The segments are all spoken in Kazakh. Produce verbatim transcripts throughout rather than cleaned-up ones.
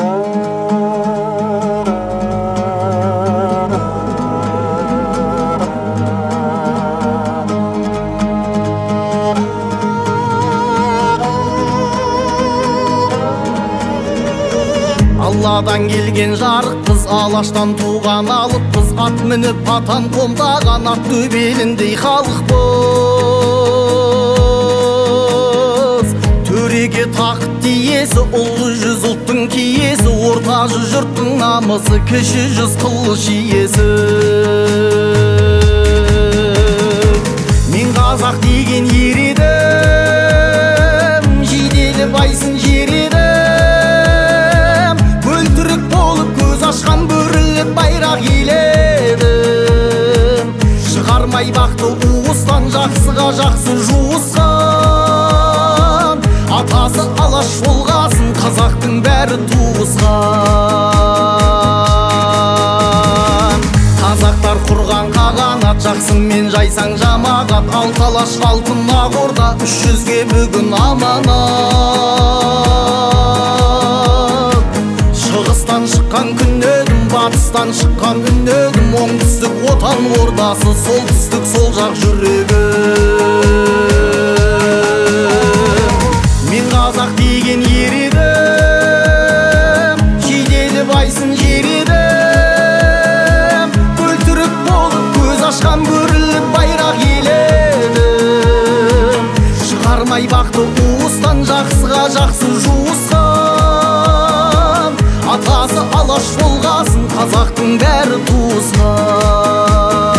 Алладан келген жарықпыз, алаштан туған алыппыз, ат мініп атан қомдаған ат төбеліндей халықпыз. Төреге тақыт тиесі, ұлы жүз ұлттың киесі, орта жүз жұрттың намысы, кіші жүз қылыш иесі. Мен қазақ деген ер едім, жиделі байсын жер едім, ашқан бөріліп байрақ еледім. Шығармай бақты уыстан, жақсыға жақсы жуысқан, атасы алаш болғасын, қазақтың бәрі туысқан. Қазақтар құрған қағанат, жақсымен жайсаң жамағат, алт алаш алтын ақ орда, үш жүзге бүгін аманат. Шығыстан шыққан күн едім, батыстан шыққан үн едім, оңтүстік отан ордасы, солтүстік сол жақ жүрегім. Мен қазақ деген ер едім, жиделі байсын жер едім, бөлтірік болып көз ашқан бөріліп байрақ еледім. Шығармай бақты уыстан, жақсыға жақсы жуысқан, атасы алаш болғасын, қазақтың бәрі туысқан.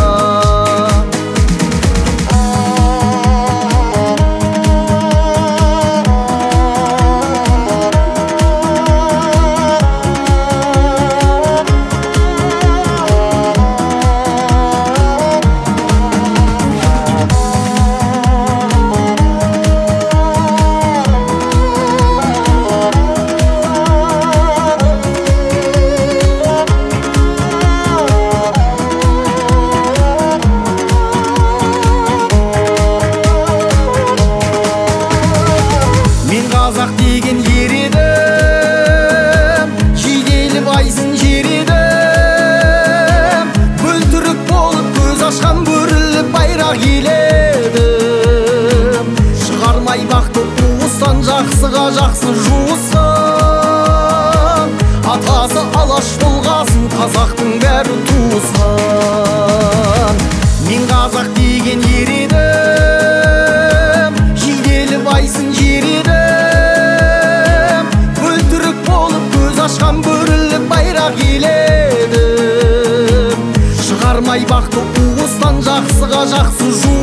Қазақ деген ер едім, жиделі байсын жер едім, бөлтірік болып көз ашқан бөріліп байрақ еледім. Шығармай бақты уыстан, жақсыға жақсы жуысқан, атасы алаш болғасын, қазақтың бәрі туысқан. Мен қазақ деген ер едім, жиделі байсын жер едім, ашқан бөріліп байрақ еледім. Шығармай бақты уыстан, жақсыға жақсы жу